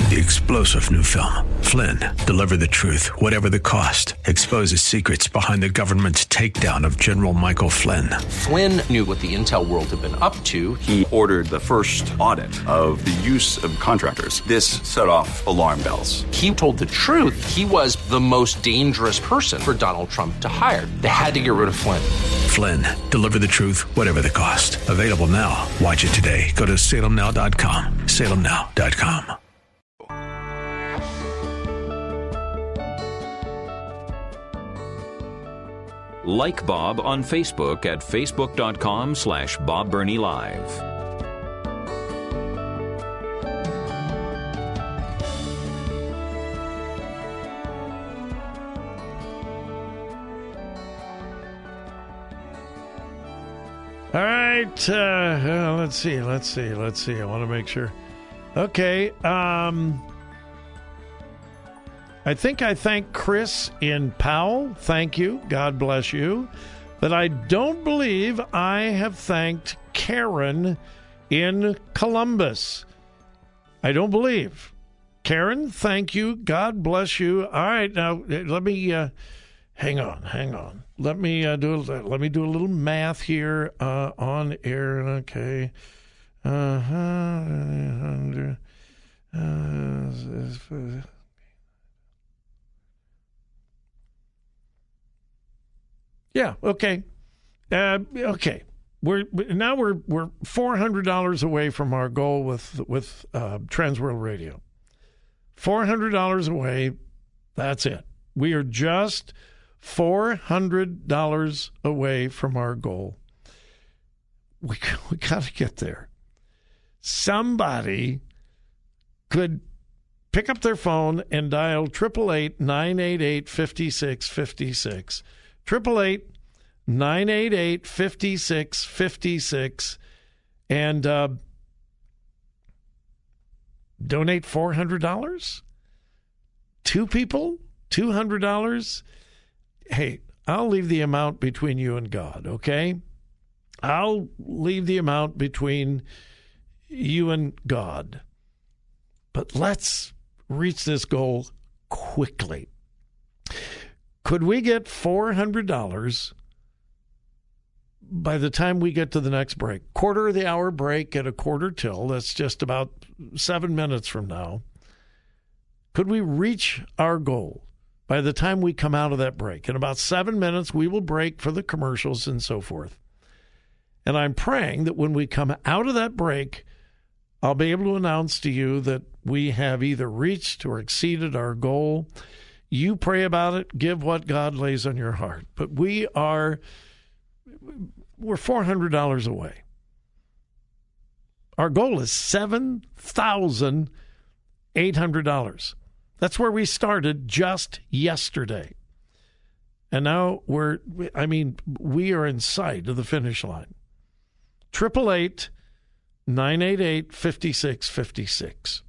The explosive new film, Flynn, deliver the truth, whatever the cost, exposes secrets behind the government's takedown of General Michael Flynn. Flynn knew what the intel world had been up to. He ordered the first audit of the use of contractors. This set off alarm bells. He told the truth. He was the most dangerous person for Donald Trump to hire. They had to get rid of Flynn. Flynn, deliver the truth, whatever the cost. Available now. Watch it today. Go to salemnow.com. salemnow.com. Like Bob on Facebook at facebook.com/Bob Burney Live. All right, let's see. I want to make sure. Okay, I think I thank Chris in Powell. Thank you. God bless you. But I don't believe I have thanked Karen in Columbus. I don't believe. Karen, thank you. God bless you. All right, now let me hang on. Let me do a little math here on air. Okay. Yeah. Okay. Okay. We're $400 away from our goal with Transworld Radio. $400 away. That's it. We are just $400 away from our goal. We got to get there. Somebody could pick up their phone and dial 888-988-5656. 888-988-5656 and donate $400. Two people, $200. Hey, I'll leave the amount between you and God, okay? I'll leave the amount between you and God. But let's reach this goal quickly. Could we get $400 by the time we get to the next break? Quarter of the hour break at a quarter till. That's just about 7 minutes from now. Could we reach our goal by the time we come out of that break? In about 7 minutes, we will break for the commercials and so forth. And I'm praying that when we come out of that break, I'll be able to announce to you that we have either reached or exceeded our goal. You pray about it, give what God lays on your heart. But we're $400 away. Our goal is $7,800. That's where we started just yesterday. And now we are in sight of the finish line. 888-988-5656.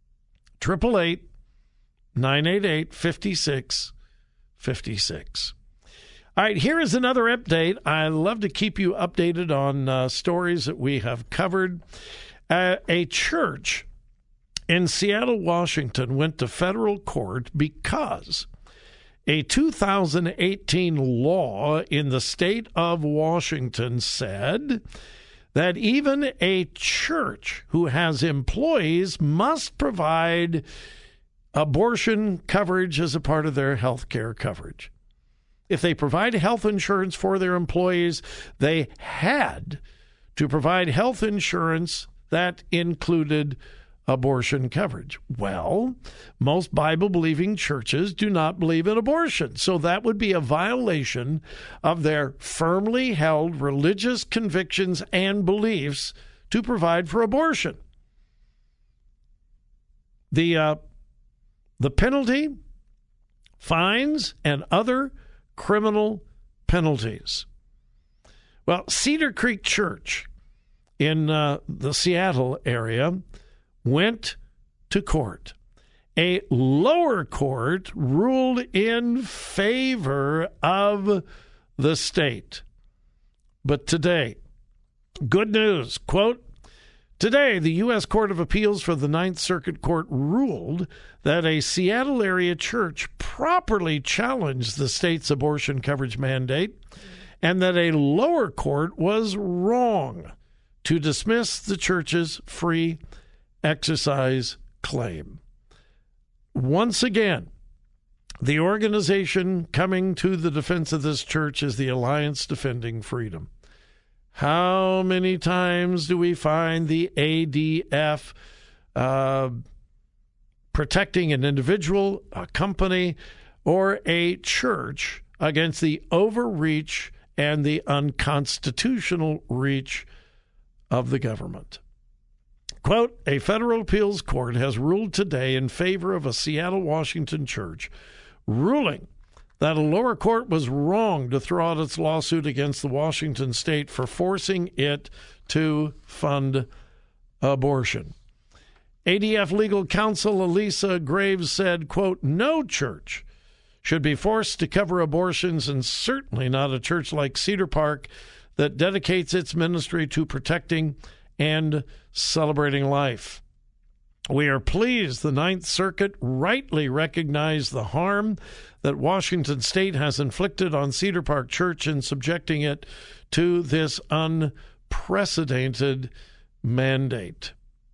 888-988-5656. All right, here is another update. I love to keep you updated on stories that we have covered. A church in Seattle, Washington, went to federal court because a 2018 law in the state of Washington said that even a church who has employees must provide abortion coverage as a part of their health care coverage. If they provide health insurance for their employees, they had to provide health insurance that included abortion coverage. Well, most Bible-believing churches do not believe in abortion, so that would be a violation of their firmly held religious convictions and beliefs to provide for abortion. The penalty, fines, and other criminal penalties. Well, Cedar Creek Church in the Seattle area went to court. A lower court ruled in favor of the state. But today, good news, quote, Today, the U.S. Court of Appeals for the Ninth Circuit Court ruled that a Seattle area church properly challenged the state's abortion coverage mandate and that a lower court was wrong to dismiss the church's free exercise claim. Once again, the organization coming to the defense of this church is the Alliance Defending Freedom. How many times do we find the ADF protecting an individual, a company, or a church against the overreach and the unconstitutional reach of the government? Quote, a federal appeals court has ruled today in favor of a Seattle, Washington church, ruling that a lower court was wrong to throw out its lawsuit against the Washington state for forcing it to fund abortion. ADF legal counsel Elisa Graves said, quote, no church should be forced to cover abortions, and certainly not a church like Cedar Park that dedicates its ministry to protecting and celebrating life. We are pleased the Ninth Circuit rightly recognized the harm that Washington State has inflicted on Cedar Park Church in subjecting it to this unprecedented mandate.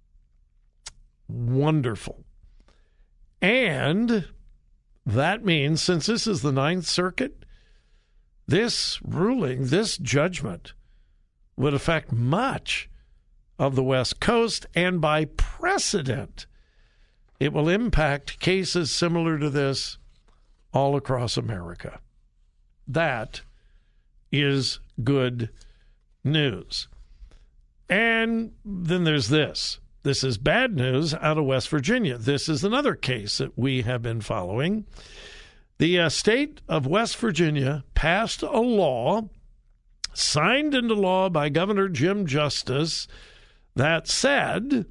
Wonderful. And that means, since this is the Ninth Circuit, this ruling, this judgment, would affect much of the West Coast, and by precedent, it will impact cases similar to this all across America. That is good news. And then there's this. This is bad news out of West Virginia. This is another case that we have been following. The state of West Virginia passed a law, signed into law by Governor Jim Justice, that said,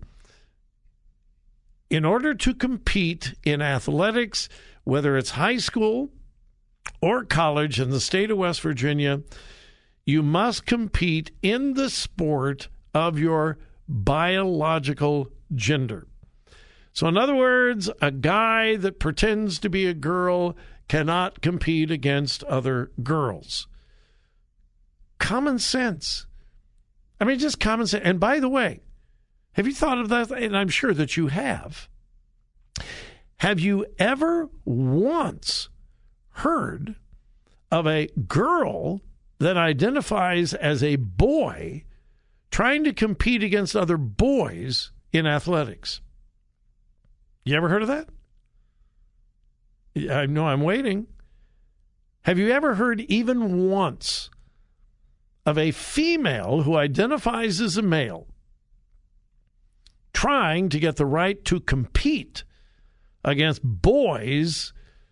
in order to compete in athletics, whether it's high school or college in the state of West Virginia, you must compete in the sport of your biological gender. So in other words, a guy that pretends to be a girl cannot compete against other girls. Common sense. I mean, just common sense. And by the way, have you thought of that? And I'm sure that you have. Have you ever once heard of a girl that identifies as a boy trying to compete against other boys in athletics? You ever heard of that? I know, I'm waiting. Have you ever heard even once of a female who identifies as a male trying to get the right to compete against boys?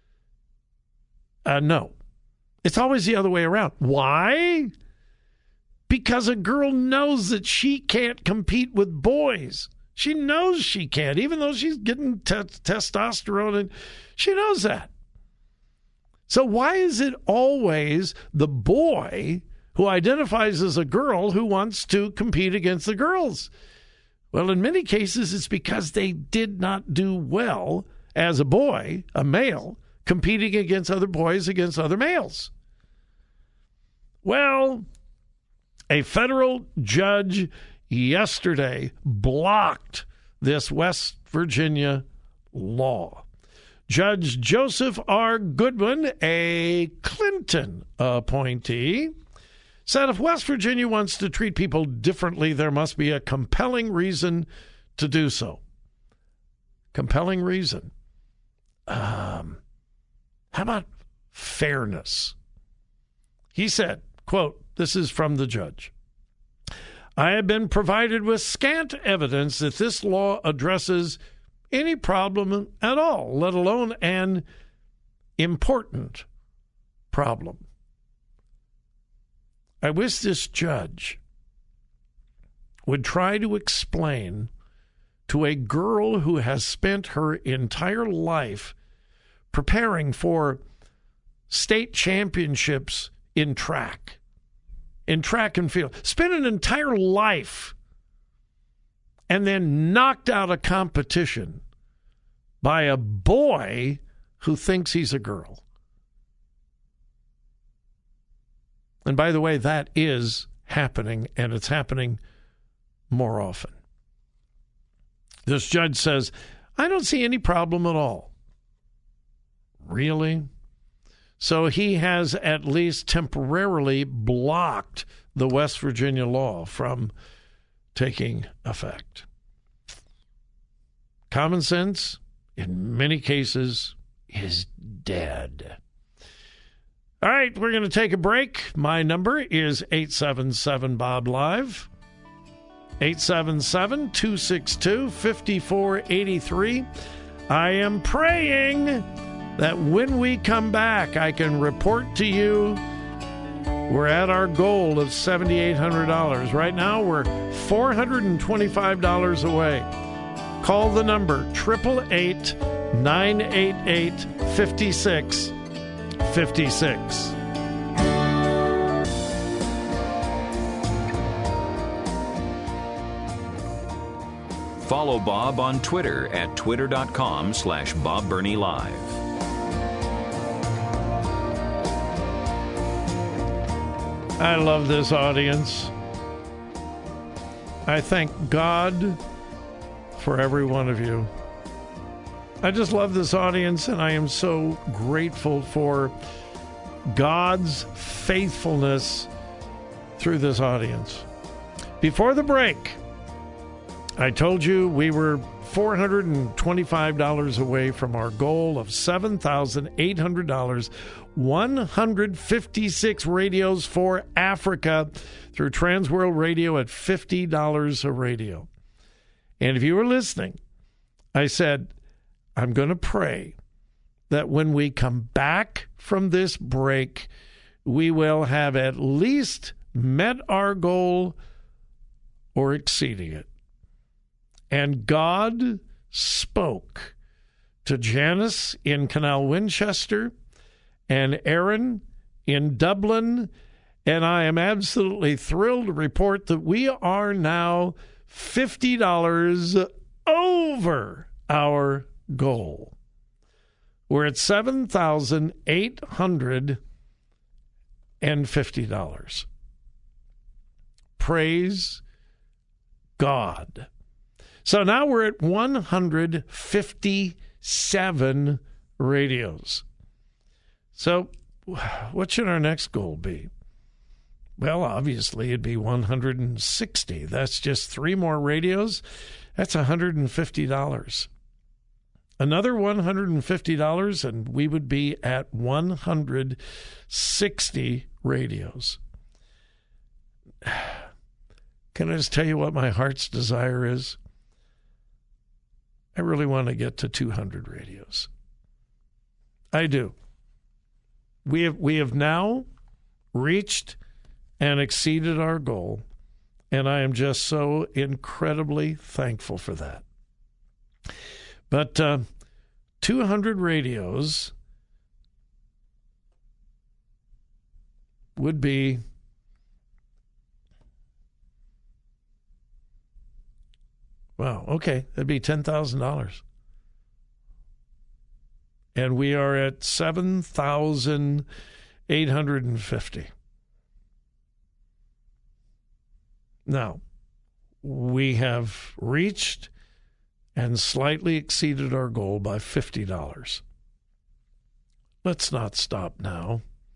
No. It's always the other way around. Why? Because a girl knows that she can't compete with boys. She knows she can't, even though she's getting testosterone, and she knows that. So why is it always the boy who identifies as a girl who wants to compete against the girls? Well, in many cases, it's because they did not do well as a boy, a male, competing against other boys, against other males. Well, a federal judge yesterday blocked this West Virginia law. Judge Joseph R. Goodwin, a Clinton appointee, said if West Virginia wants to treat people differently, there must be a compelling reason to do so. Compelling reason. How about fairness? He said, quote, this is from the judge, I have been provided with scant evidence that this law addresses any problem at all, let alone an important problem. I wish this judge would try to explain to a girl who has spent her entire life preparing for state championships in track and field, spent an entire life and then knocked out of competition by a boy who thinks he's a girl. And by the way, that is happening, and it's happening more often. This judge says, I don't see any problem at all. Really? So he has at least temporarily blocked the West Virginia law from taking effect. Common sense, in many cases, is dead. All right, we're going to take a break. My number is 877-BOB-LIVE, 877-262-5483. I am praying that when we come back, I can report to you we're at our goal of $7,800. Right now, we're $425 away. Call the number 888-988-5656. Follow Bob on Twitter at twitter.com/BobBurneyLive. I love this audience. I thank God for every one of you. I just love this audience, and I am so grateful for God's faithfulness through this audience. Before the break, I told you we were $425 away from our goal of $7,800, 156 radios for Africa through Transworld Radio at $50 a radio. And if you were listening, I said, I'm going to pray that when we come back from this break, we will have at least met our goal or exceeding it. And God spoke to Janice in Canal Winchester and Aaron in Dublin, and I am absolutely thrilled to report that we are now $50 over our goal. We're at $7,850. Praise God. So now we're at 157 radios. So what should our next goal be? Well, obviously it'd be 160. That's just 3 more radios. That's $150. Another $150, and we would be at 160 radios. Can I just tell you what my heart's desire is? I really want to get to 200 radios. I do. We have now reached and exceeded our goal, and I am just so incredibly thankful for that. But 200 radios would be wow, okay, that'd be $10,000. And we are at 7,850. Now, we have reached and slightly exceeded our goal by $50. Let's not stop now.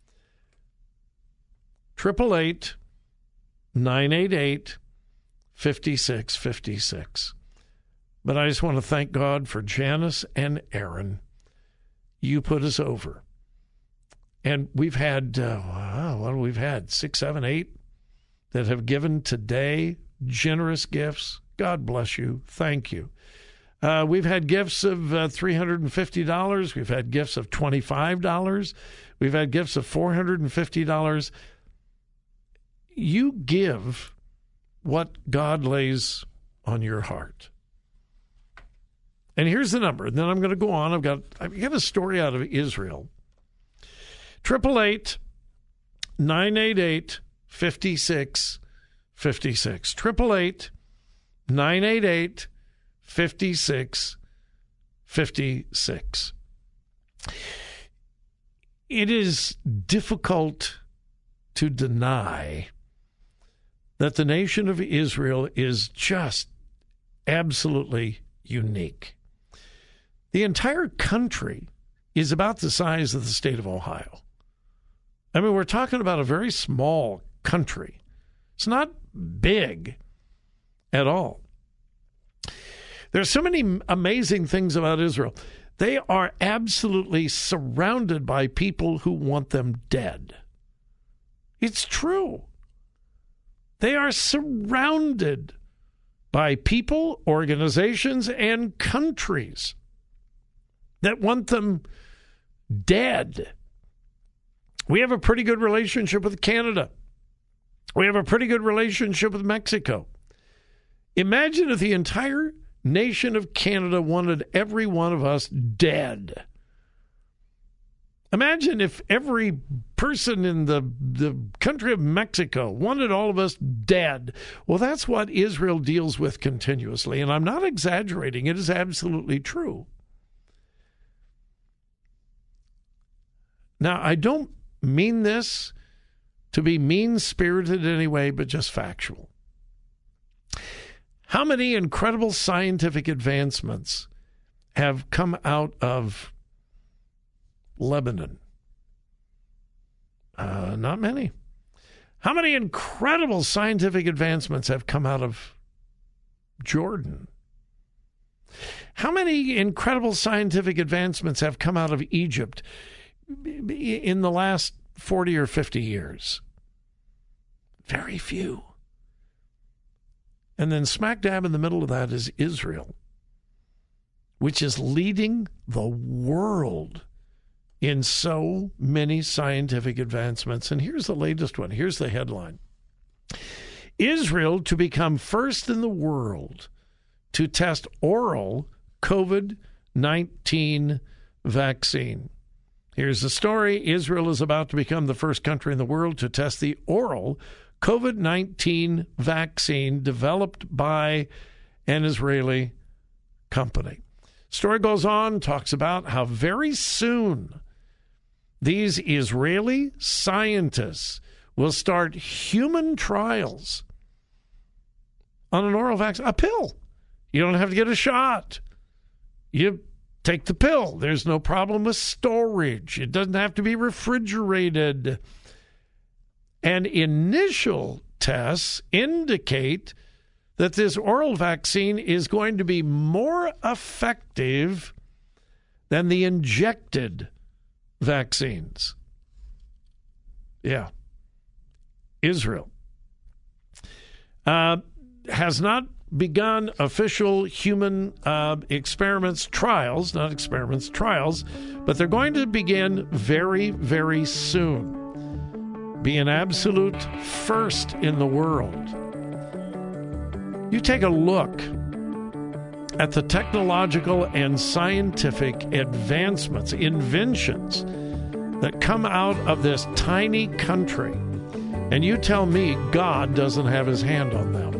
888-988-5656. But I just want to thank God for Janice and Aaron. You put us over. And we've had, we've had 6, 7, 8 that have given today generous gifts. God bless you. Thank you. We've had gifts of $350. We've had gifts of $25. We've had gifts of $450. You give what God lays on your heart. And here's the number. And then I'm going to go on. I've got a story out of Israel. 888-988-5656. 988-5656. It is difficult to deny that the nation of Israel is just absolutely unique. The entire country is about the size of the state of Ohio. I mean, we're talking about a very small country. It's not big at all. There's so many amazing things about Israel. They are absolutely surrounded by people who want them dead. It's true. They are surrounded by people, organizations, and countries that want them dead. We have a pretty good relationship with Canada. We have a pretty good relationship with Mexico. Imagine if the entire nation of Canada wanted every one of us dead. Imagine if every person in the country of Mexico wanted all of us dead. Well, that's what Israel deals with continuously, and I'm not exaggerating. It is absolutely true. Now, I don't mean this to be mean-spirited in any way, but just factual. How many incredible scientific advancements have come out of Lebanon? Not many. How many incredible scientific advancements have come out of Jordan? How many incredible scientific advancements have come out of Egypt in the last 40 or 50 years? Very few. And then smack dab in the middle of that is Israel, which is leading the world in so many scientific advancements. And here's the latest one. Here's the headline. Israel to become first in the world to test oral COVID-19 vaccine. Here's the story. Israel is about to become the first country in the world to test the oral COVID-19 vaccine developed by an Israeli company. Story goes on, talks about how very soon these Israeli scientists will start human trials on an oral vaccine, a pill. You don't have to get a shot. You take the pill. There's no problem with storage. It doesn't have to be refrigerated. And initial tests indicate that this oral vaccine is going to be more effective than the injected vaccines. Yeah. Israel has not begun official human trials, but they're going to begin very, very soon. Be an absolute first in the world. You take a look at the technological and scientific advancements, inventions that come out of this tiny country, and you tell me God doesn't have his hand on them.